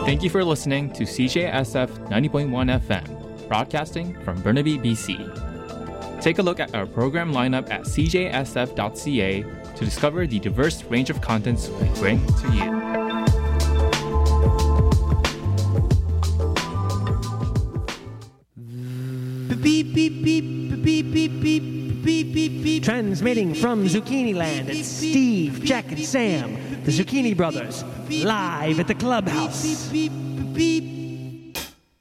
Thank you for listening to CJSF 90.1 FM, broadcasting from Burnaby, BC. Take a look at our program lineup at cjsf.ca to discover the diverse range of contents we bring to you. Beep, beep, beep, beep, beep, beep, beep, beep, beep. Transmitting from Zucchini Land, it's Steve, Jack, and Sam, the Zucchini Brothers, live at the clubhouse. Beep, beep, beep.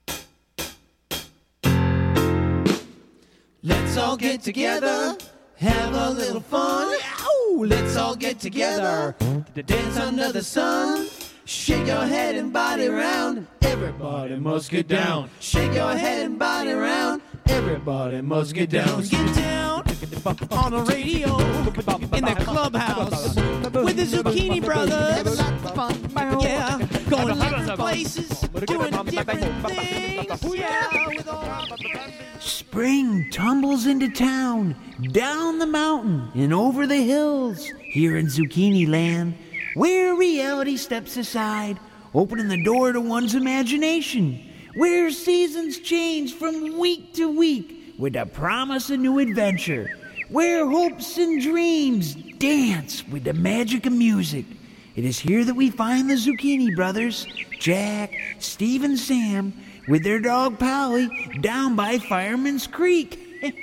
Let's all get together, have a little fun. Ow! Let's all get together to dance under the sun. Shake your head and body round. Everybody must get down. Shake your head and body round. Everybody must get down. Get down on the radio in the clubhouse with the Zucchini Brothers. Yeah, going different places, doing different things. Yeah, with all Spring tumbles into town, down the mountain and over the hills, here in Zucchini Land, where reality steps aside, opening the door to one's imagination, where seasons change from week to week with the promise of new adventure, where hopes and dreams dance with the magic of music. It is here that we find the Zucchini Brothers, Jack, Steve, and Sam, with their dog Polly, down by Fireman's Creek.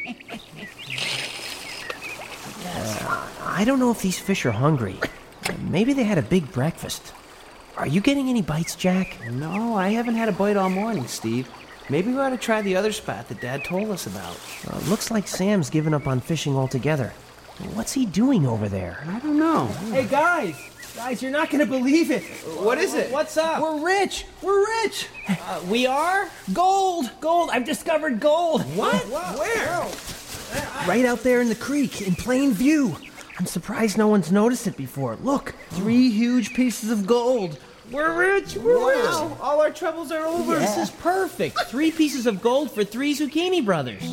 I don't know if these fish are hungry. Maybe they had a big breakfast. Are you getting any bites, Jack? No, I haven't had a bite all morning, Steve. Maybe we ought to try the other spot that Dad told us about. Looks like Sam's given up on fishing altogether. What's he doing over there? I don't know. Hey, guys! Guys, you're not going to believe it. What is it? What's up? We're rich! We're rich! We are? Gold! Gold! I've discovered gold! What? Where? Right out there in the creek, in plain view. I'm surprised no one's noticed it before. Look, 3 huge pieces of gold. We're rich! We're rich! All our troubles are over. Yeah. This is perfect. 3 pieces of gold for 3 Zucchini Brothers.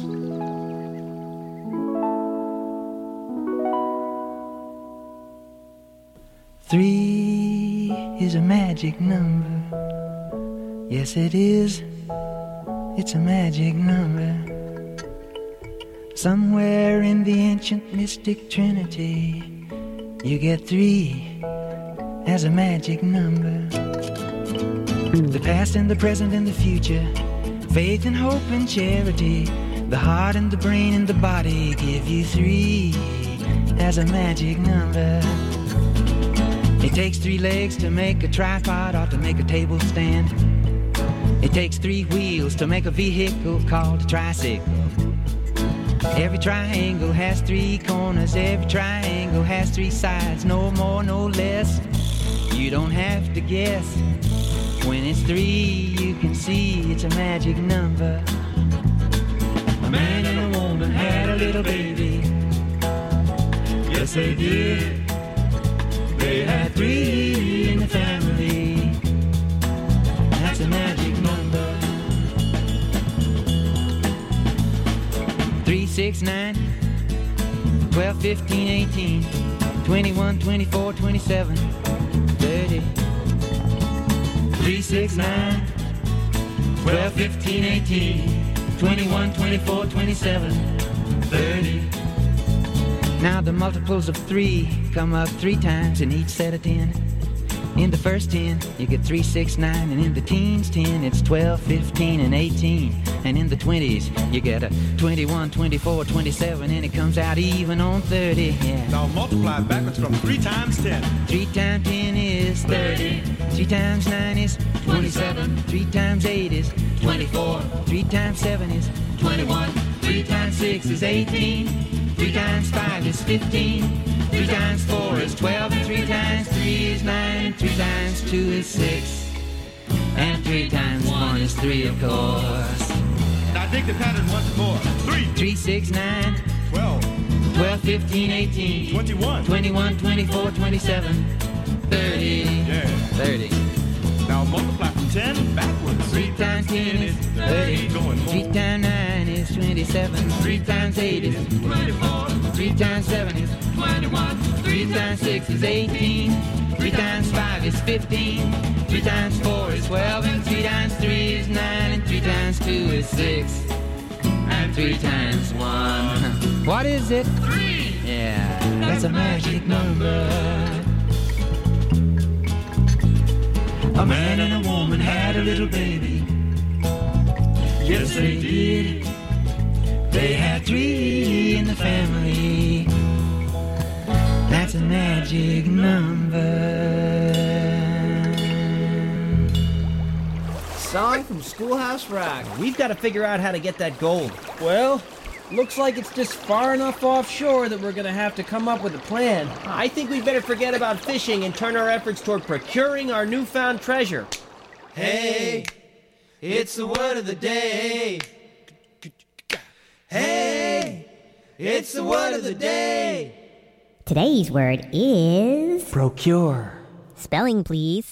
Three is a magic number. Yes, it is. It's a magic number. Somewhere in the ancient mystic trinity, you get 3 as a magic number. The past and the present and the future, faith and hope and charity, the heart and the brain and the body give you 3 as a magic number. It takes 3 legs to make a tripod or to make a table stand. It takes 3 wheels to make a vehicle called a tricycle. Every triangle has 3 corners, every triangle has 3 sides, no more, no less. You don't have to guess. When it's 3, you can see it's a magic number. A man and a woman had a little baby. Yes, they did. They had 3 in the family. That's a magic number. 3, 6, 9, 12, 15, 18, 21, 24, 27, 30. 3, 6, 9, 12, 15, 18, 21, 24, 27, 30. Now the multiples of 3 come up 3 times in each set of 10. In the first 10, you get 3, 6, 9, and in the teens 10, it's 12, 15, and 18. And in the 20s, you get a 21, 24, 27, and it comes out even on 30, yeah. Now multiply backwards from 3 times 10. 3 times 10 is 30. 3 times 9 is 27. 3 times 8 is 24. 3 times 7 is 21. 3 times 6 is 18. 3 times 5 is 15. 3 times 4 is 12. And 3 times 3 is 9. And 3 times 2 is 6. And 3 times 1 is 3, of course. Now dig the pattern once more. 3, 3, 6, 9, 12, 12, 15, 18, 21, 21, 24, 27, 30. Yeah. 30. Now multiply from 10 backwards. 3 times 10 is 30. Going 3 more. times 9 is 27. 3 times 8 is 24. 3 times 7 is 21. 3 times 6 is 18. 3 times 5 is 15. 3 times 4 is 12. And 3 times 3 is 9. And 3 times 2 is 6. And 3 times 1. What is it? 3! Yeah, that's a magic number. A man and a woman had a little baby. Yes, they did. They had 3 in the family. That's a magic number. Song from Schoolhouse Rock. We've got to figure out how to get that gold. Well, looks like it's just far enough offshore that we're going to have to come up with a plan. I think we better forget about fishing and turn our efforts toward procuring our newfound treasure. Hey, it's the word of the day. Hey, it's the word of the day. Today's word is... Procure. Spelling, please.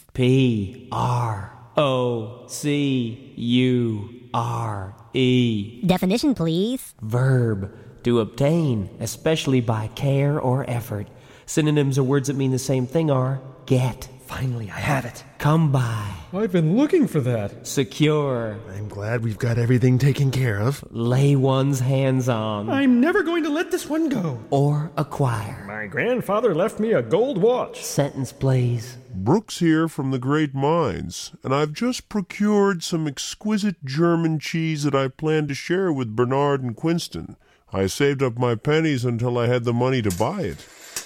P-R-O-C-U-R-E. Definition, please. Verb. To obtain, especially by care or effort. Synonyms or words that mean the same thing are get. Finally, I have it. Come by. I've been looking for that. Secure. I'm glad we've got everything taken care of. Lay one's hands on. I'm never going to let this one go. Or acquire. My grandfather left me a gold watch. Sentence, please. Brooks here from the Great Mines, and I've just procured some exquisite German cheese that I plan to share with Bernard and Quinston. I saved up my pennies until I had the money to buy it.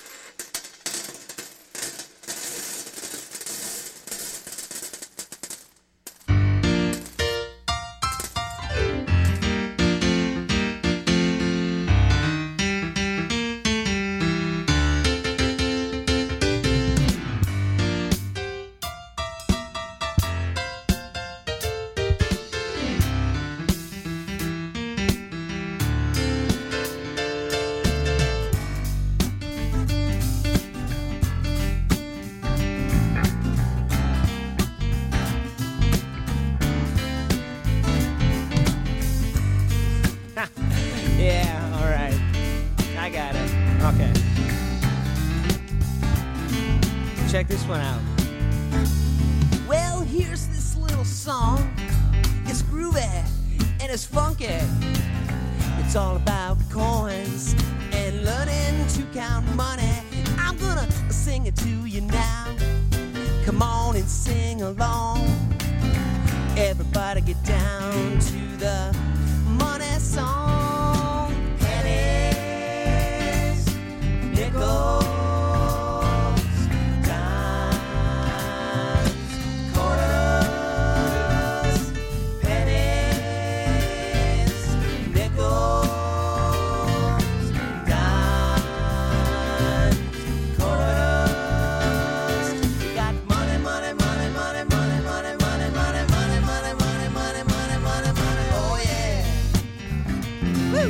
Yeah, all right. I got it. Okay. Check this one out. Well, here's this little song. It's groovy and it's funky. It's all about coins and learning to count money. I'm gonna sing it to you now. Come on and sing along. Everybody get down to the money song. Pennies, nickels, dimes, quarters. Pennies, nickels, dimes, quarters. You got money, money, money, money, money, money, money, money, money, money, money, money, money, money, money. Oh yeah. Woo!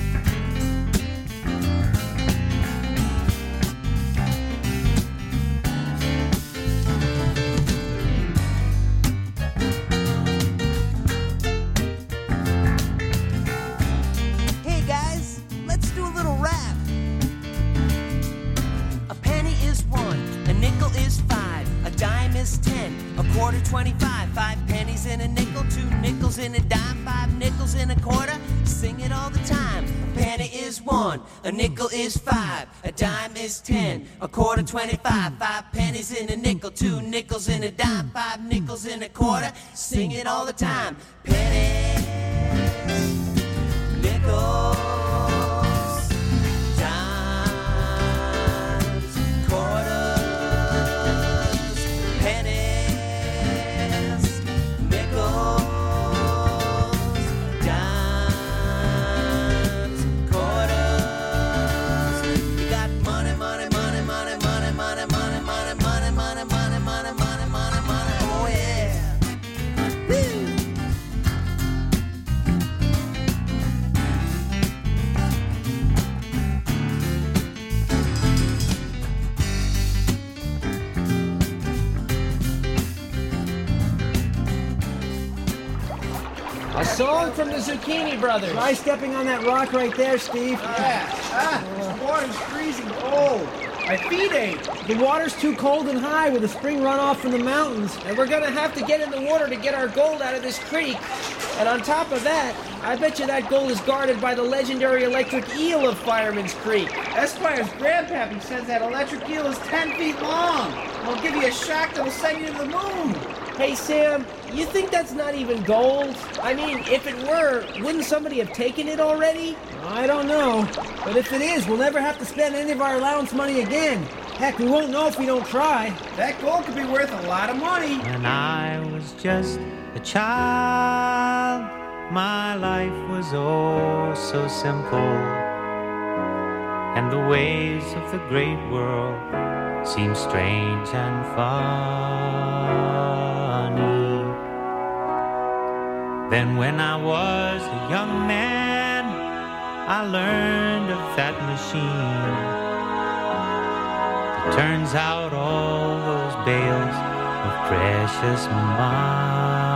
Hey guys, let's do a little rap. A penny is 1, a nickel is 5, a dime is 10, a quarter 25, 5 pennies in a nickel, 2 nickels in a dime, 5 nickels in a quarter. Sing it all the time. A penny is 1, a nickel is 5, a dime is 10, a quarter 25, 5 pennies in a nickel, 2 nickels in a dime, 5 nickels in a quarter. Sing it all the time. Pennies, nickels, dimes, quarters, pennies, nickels, dimes, quarters. You got money, money, money, money, money, money, money, money, money, money, money, money, money, money, money. Oh yeah. Woo! A song from the Zucchini Brothers. Try stepping on that rock right there, Steve. Water's freezing cold. My feet ache. The water's too cold and high with a spring runoff from the mountains, and we're gonna have to get in the water to get our gold out of this creek. And on top of that, I bet you that gold is guarded by the legendary electric eel of Fireman's Creek. Esquire's grandpappy says that electric eel is 10 feet long. It'll give you a shock that'll send you to the moon. Hey, Sam, you think that's not even gold? I mean, if it were, wouldn't somebody have taken it already? I don't know. But if it is, we'll never have to spend any of our allowance money again. Heck, we won't know if we don't try. That gold could be worth a lot of money. When I was just a child, my life was oh so simple, and the ways of the great world seemed strange and funny. Then when I was a young man, I learned of that machine. It turns out all those bales of precious money.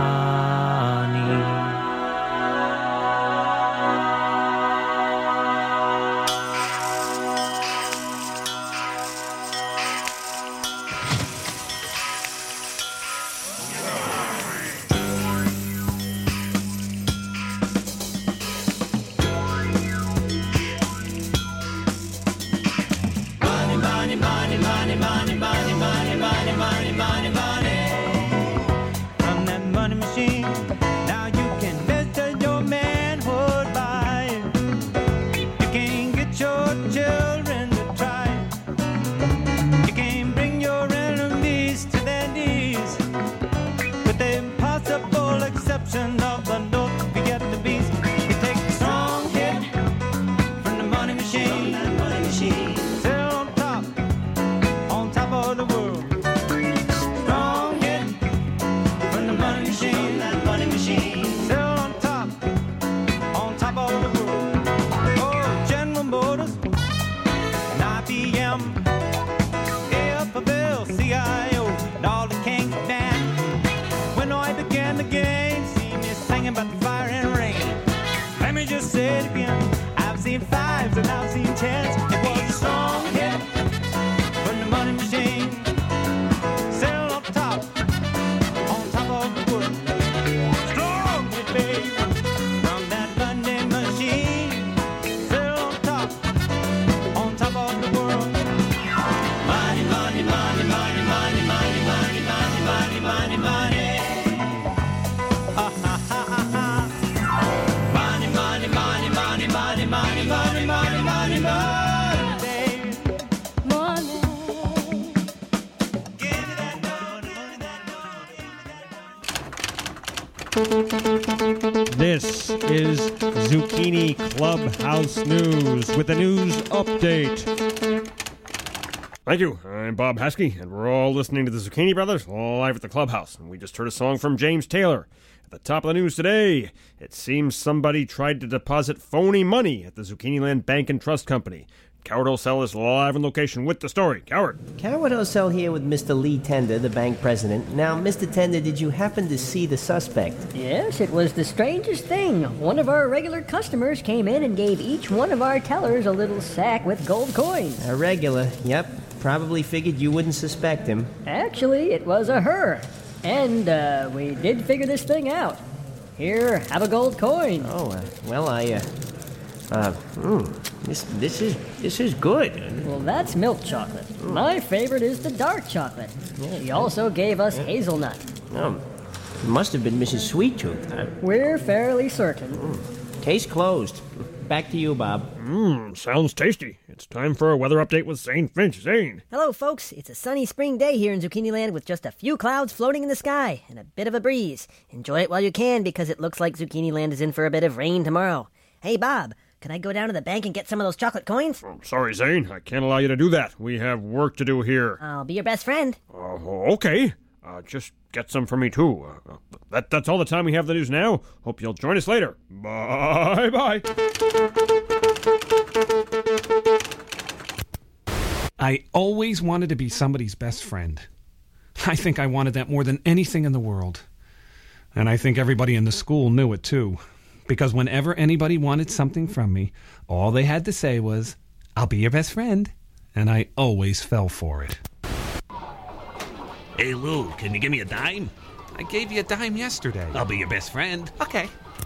This is Zucchini Clubhouse News with a news update. Thank you. I'm Bob Haskey, and we're all listening to the Zucchini Brothers live at the Clubhouse. And we just heard a song from James Taylor. At the top of the news today, it seems somebody tried to deposit phony money at the Zucchini Land Bank and Trust Company. Coward O'Sell is live on location with the story. Coward. Coward O'Sell here with Mr. Lee Tender, the bank president. Now, Mr. Tender, did you happen to see the suspect? Yes, it was the strangest thing. One of our regular customers came in and gave each one of our tellers a little sack with gold coins. A regular, yep. Probably figured you wouldn't suspect him. Actually, it was a her. And we did figure this thing out. Here, have a gold coin. Oh, This is good. Well, that's milk chocolate. My favorite is the dark chocolate. She also gave us hazelnut. Oh, it must have been Mrs. Sweet Tooth. We're fairly certain. Case closed. Back to you, Bob. Sounds tasty. It's time for a weather update with Zane Finch. Zane. Hello, folks. It's a sunny spring day here in Zucchini Land with just a few clouds floating in the sky and a bit of a breeze. Enjoy it while you can because it looks like Zucchini Land is in for a bit of rain tomorrow. Hey, Bob. Can I go down to the bank and get some of those chocolate coins? Sorry, Zane. I can't allow you to do that. We have work to do here. I'll be your best friend. Okay. Just get some for me, too. That's all the time we have for the news now. Hope you'll join us later. Bye-bye. I always wanted to be somebody's best friend. I think I wanted that more than anything in the world. And I think everybody in the school knew it, too. Because whenever anybody wanted something from me, all they had to say was, "I'll be your best friend." and I always fell for it. Hey, Lou, can you give me a dime? I gave you a dime yesterday. I'll be your best friend. Okay.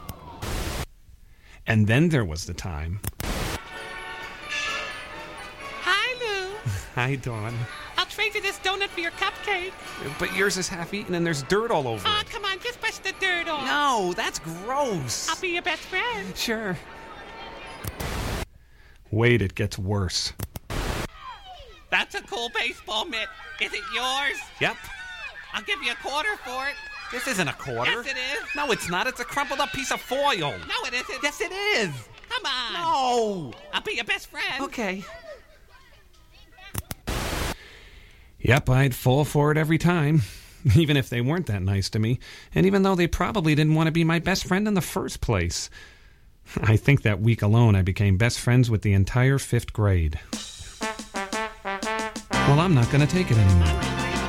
And then there was the time. Hi, Lou. Hi, Dawn. I'll trade you this donut for your cupcake. But yours is half eaten and there's dirt all over Oh, it. come on, just brush the dirt off. No, that's gross. I'll be your best friend. Sure. Wait, it gets worse. That's a cool baseball mitt. Is it yours? Yep. I'll give you a quarter for it. This isn't a quarter. Yes, it is. No, it's not. It's a crumpled up piece of foil. No, it isn't. Yes, it is. Come on. No. I'll be your best friend. Okay. Yep, I'd fall for it every time, even if they weren't that nice to me, and even though they probably didn't want to be my best friend in the first place. I think that week alone I became best friends with the entire 5th grade. Well, I'm not going to take it anymore.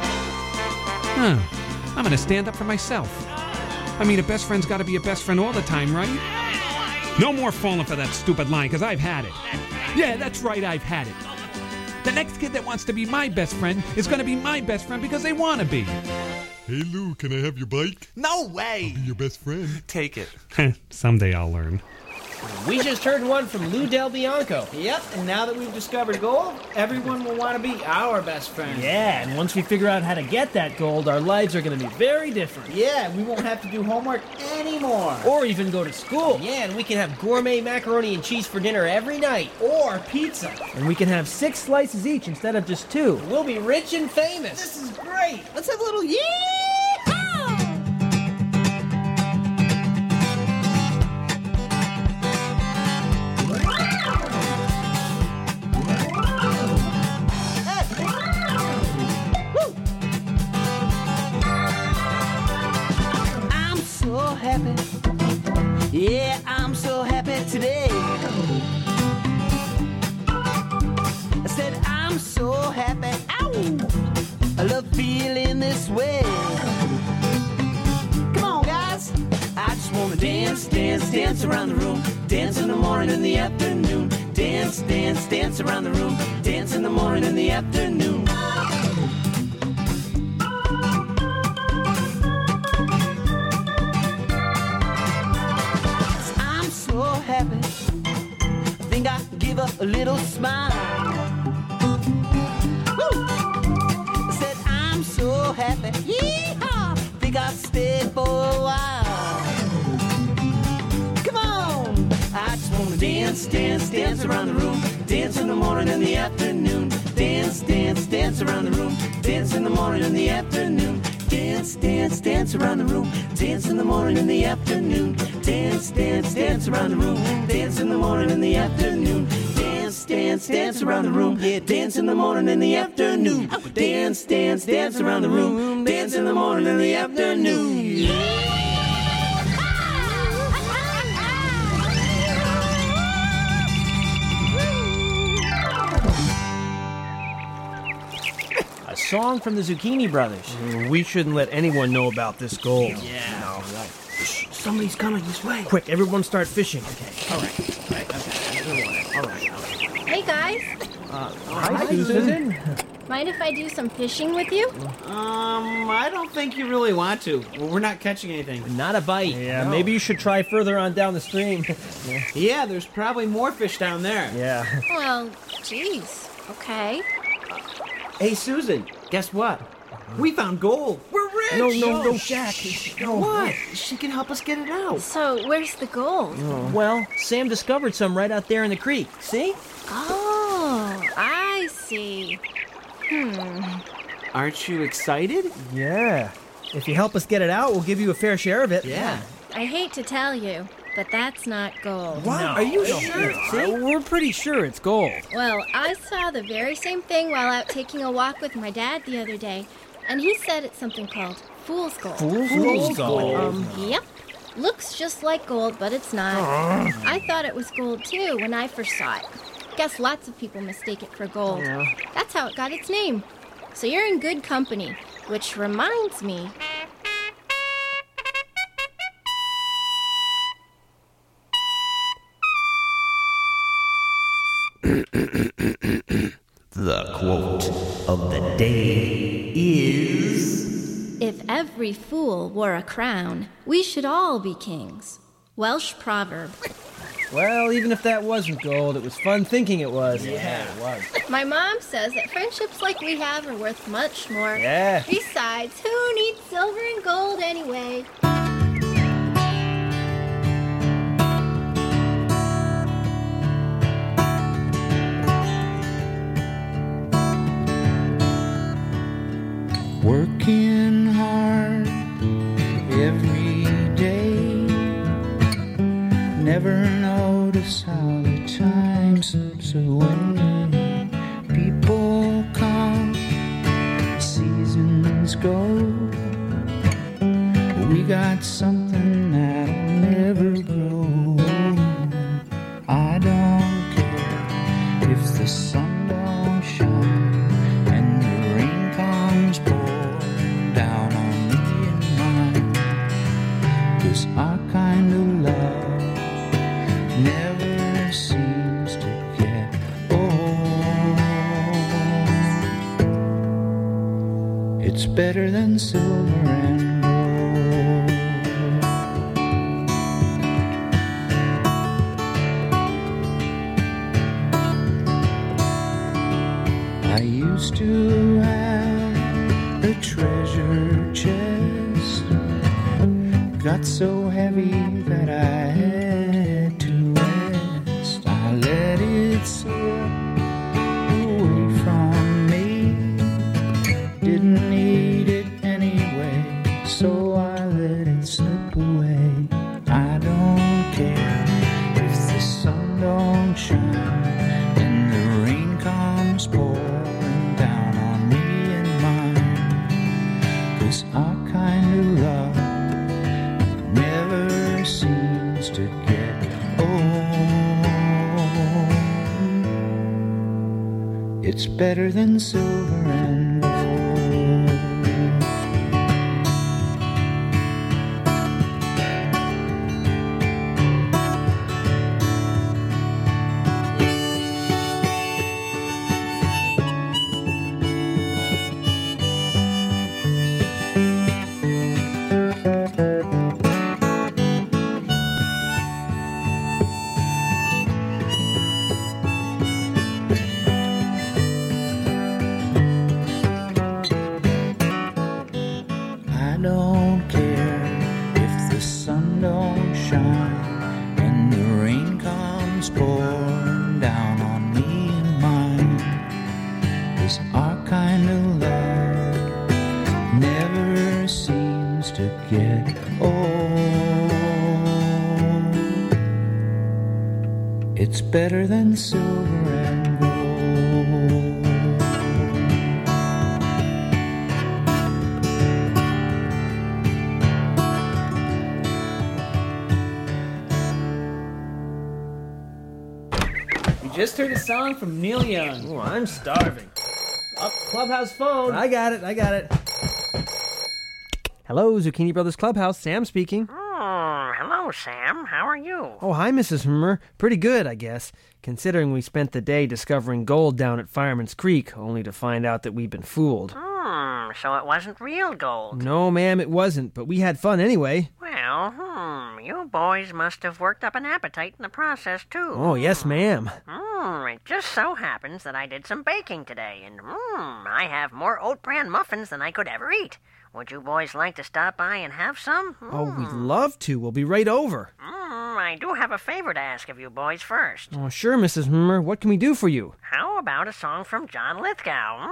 I'm going to stand up for myself. I mean, a best friend's got to be a best friend all the time, right? No more falling for that stupid line, because I've had it. Yeah, that's right, I've had it. The next kid that wants to be my best friend is going to be my best friend because they want to be. Hey, Lou, can I have your bike? No way! I'll be your best friend. Take it. Someday I'll learn. We just heard one from Lou Del Bianco. Yep, and now that we've discovered gold, everyone will want to be our best friend. Yeah, and once we figure out how to get that gold, our lives are going to be very different. Yeah, we won't have to do homework anymore. Or even go to school. Yeah, and we can have gourmet macaroni and cheese for dinner every night. Or pizza. And we can have 6 slices each instead of just 2. We'll be rich and famous. This is great. Let's have a little Yeah, I'm so happy today. I said I'm so happy. Ow! I love feeling this way. Come on, guys. I just wanna dance, dance, dance around the room. Dance in the morning and the afternoon. Dance, dance, dance around the room. Dance in the morning and the afternoon. Happy. I think I give her a little smile. Woo! I said I'm so happy. Yee-haw! Think I'll stay for a while. Come on! I just wanna dance, dance, dance around the room. Dance in the morning and the afternoon. Dance, dance, dance around the room. Dance in the morning and the afternoon. Dance, dance, dance around the room. Dance in the morning and the afternoon. Dance, dance, dance around the room. Dance in the morning and the afternoon. Dance, dance, dance around the room. Yeah, dance in the morning and the afternoon. Dance, dance, dance around the room. Dance in the morning and the afternoon. Yeah. Song from the Zucchini Brothers. We shouldn't let anyone know about this gold. Yeah. No. Shh, somebody's coming this way. Quick, everyone start fishing. Okay. All right. All right. Hey, guys. Hi, Susan. Mind if I do some fishing with you? I don't think you really want to. We're not catching anything. Not a bite. Yeah, no. Maybe you should try further on down the stream. Yeah, there's probably more fish down there. Yeah. Well, geez. Okay. Hey, Susan, guess what? We found gold. We're rich. No, Jack. No. What? She can help us get it out. So, where's the gold? Oh. Well, Sam discovered some right out there in the creek. See? Oh, I see. Aren't you excited? Yeah. If you help us get it out, we'll give you a fair share of it. Yeah. I hate to tell you, but that's not gold. What? No, are you sure? We're pretty sure it's gold. Well, I saw the very same thing while out taking a walk with my dad the other day, and he said it's something called fool's gold. Fool's gold? Yep. Looks just like gold, but it's not. I thought it was gold, too, when I first saw it. Guess lots of people mistake it for gold. That's how it got its name. So you're in good company, which reminds me... The day is... If every fool wore a crown, we should all be kings. Welsh proverb. Well, even if that wasn't gold, it was fun thinking it was. Yeah. It was. My mom says that friendships like we have are worth much more. Yeah. Besides, who needs silver and gold anyway? Working hard every day. Never notice how the time slips away. People come, seasons go. We got something that'll never grow. I don't care if the sun don't shine and the rain comes pouring down on me and mine. 'Cause our kind of love never seems to get old. It's better than silver and gold. I used to have a treasure chest, got so heavy that I had to rest. I let it slip away from me, didn't need it anyway, so I let it slip away. I don't care if the sun don't shine and the rain comes pouring down on me and mine. 'Cause our kind of love never seems to get old. It's better than silver and gold. I don't care if the sun don't shine and the rain comes pouring down on me and mine. 'Cause our kind of love never seems to get old. It's better than silver and gold. Just heard a song from Neil Young. Oh, I'm starving. Up, Clubhouse phone. I got it. Hello, Zucchini Brothers Clubhouse. Sam speaking. Oh, hello, Sam. How are you? Oh, hi, Mrs. Hummer. Pretty good, I guess, considering we spent the day discovering gold down at Fireman's Creek, only to find out that we'd been fooled. So it wasn't real gold. No, ma'am, it wasn't, but we had fun anyway. Well, you boys must have worked up an appetite in the process, too. Oh, yes, ma'am. It just so happens that I did some baking today, and I have more oat bran muffins than I could ever eat. Would you boys like to stop by and have some? Oh, we'd love to. We'll be right over. I do have a favor to ask of you boys first. Oh, sure, Mrs. Hummer. What can we do for you? How about a song from John Lithgow?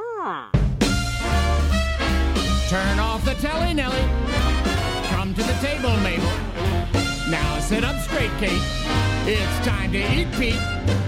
Turn off the telly, Nelly. Come to the table, Mabel. Now sit up straight, Kate. It's time to eat, Pete.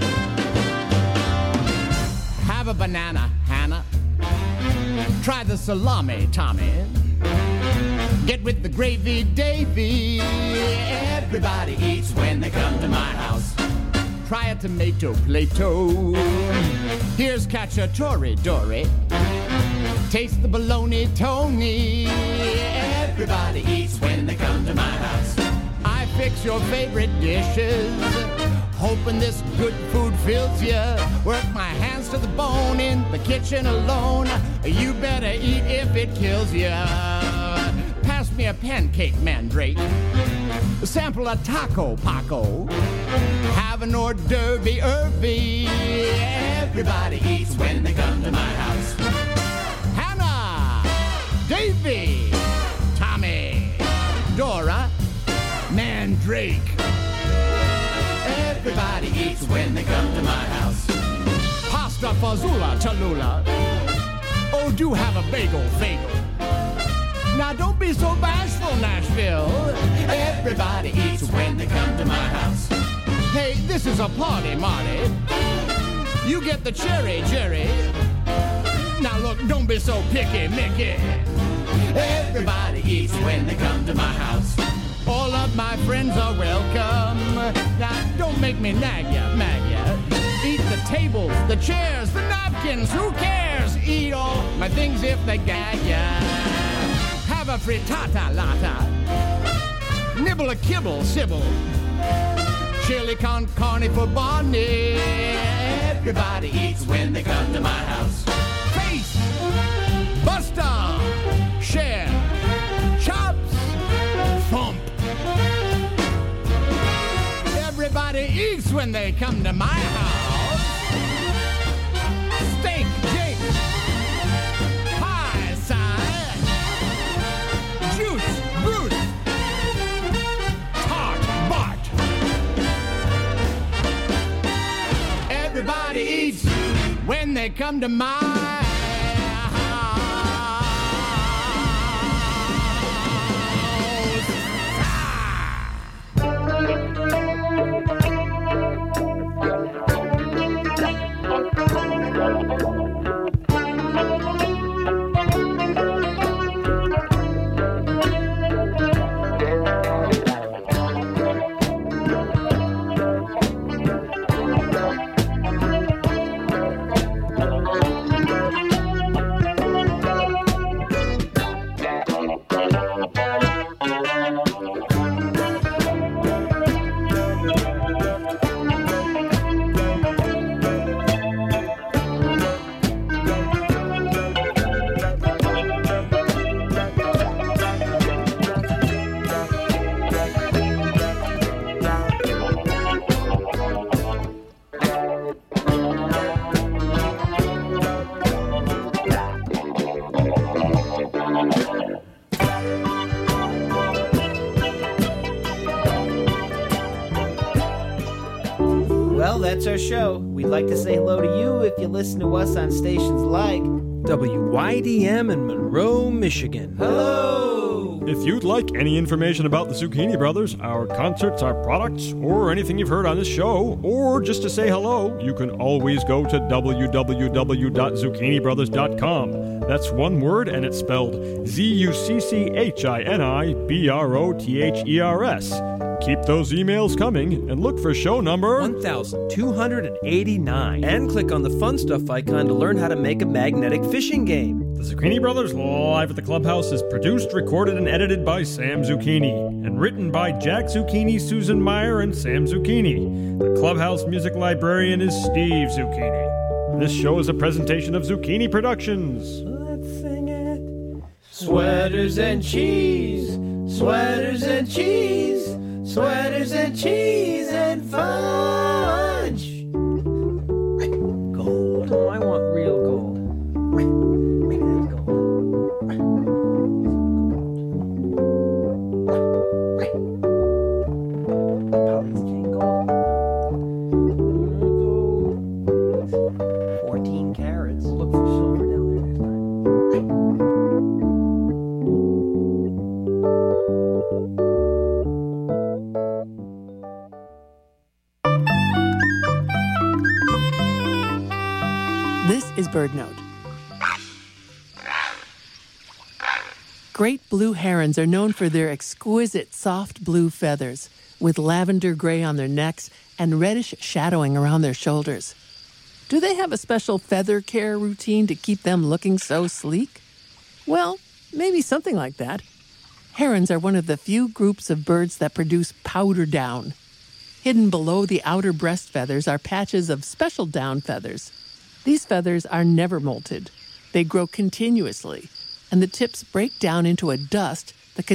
Have a banana, Hannah. Try the salami, Tommy. Get with the gravy, Davy. Everybody eats when they come to my house. Try a tomato, Plato. Here's cacciatore, Dory. Taste the bologna, Tony. Everybody eats when they come to my house. I fix your favorite dishes. hoping this good food fills ya. Work my hands to the bone in the kitchen alone. You better eat if it kills ya. Pass me a pancake, Mandrake. Sample a taco, Paco. Have an hors d'oeuvre, Irvy. Everybody eats when they come to my house. Hannah, Davy, Tommy, Dora, Mandrake. Everybody eats when they come to my house. Pasta fazoula, Tallulah. Oh, do have a bagel. Now don't be so bashful, Nashville. Everybody eats when they come to my house. Hey, this is a party, Marty. You get the cherry, Jerry. Now look, don't be so picky, Mickey. Everybody eats when they come to my house. All of my friends are welcome. Now don't make me nag ya. Eat the tables, the chairs, the napkins, who cares? Eat all my things if they gag ya. Have a frittata lata. Nibble a kibble, Sybil. Chili con carne for Barney. Everybody eats when they come to my house. Face, Buster, Share, Chops, Thump. Everybody eats when they come to my house. Steak, Jake. Pie, Si. Juice, Bruce. Tart, Bart. Everybody eats when they come to my house. Well, that's our show. We'd like to say hello to you if you listen to us on stations like WYDM in Monroe, Michigan. Hello! If you'd like any information about the Zucchini Brothers, our concerts, our products, or anything you've heard on this show, or just to say hello, you can always go to www.zucchinibrothers.com. That's one word, and it's spelled ZUCCHINIBROTHERS. Keep those emails coming and look for show number 1289 and click on the fun stuff icon to learn how to make a magnetic fishing game. The Zucchini Brothers Live at the Clubhouse is produced, recorded, and edited by Sam Zucchini and written by Jack Zucchini, Susan Meyer, and Sam Zucchini. The Clubhouse music librarian is Steve Zucchini. This show is a presentation of Zucchini Productions. Let's sing it. Sweaters and cheese, sweaters and cheese, sweaters and cheese and fudge. Gold. Oh, I want real gold. Polly's chain gold. 14 carats. Look for silver down there next time. This is BirdNote. Great blue herons are known for their exquisite soft blue feathers, with lavender gray on their necks and reddish shadowing around their shoulders. Do they have a special feather care routine to keep them looking so sleek? Well, maybe something like that. Herons are one of the few groups of birds that produce powder down. Hidden below the outer breast feathers are patches of special down feathers. These feathers are never molted. They grow continuously, and the tips break down into a dust